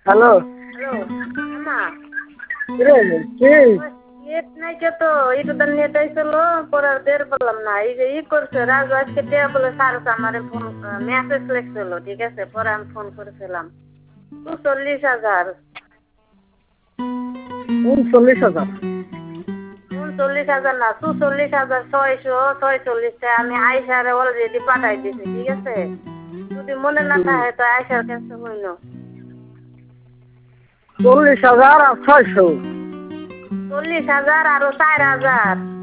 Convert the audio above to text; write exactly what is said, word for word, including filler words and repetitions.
Hello. Hello আমা কিরে কি? নেট নাই কে তো এটা তো নেট আইছিল পরে আর বের করলাম না এই যে ই করছে রাজু আজকে টেয়া বলে সারছে আমারে ফোন মেসেজ লিখছিল ঠিক আছে পরে আমি ফোন করেছিলাম চল্লিশ হাজার উনচল্লিশ হাজার উনচল্লিশ হাজার না চুচল্লিশ হাজার ছয়শো ছয়চল্লিশটা আমি আয়সারে অলরেডি পাঠাই দিছি ঠিক আছে যদি মনে না থাকে তো আয়সার কাছে হইল চল্লিশ হাজার আর ছয়শো। চল্লিশ হাজার আরো চার হাজার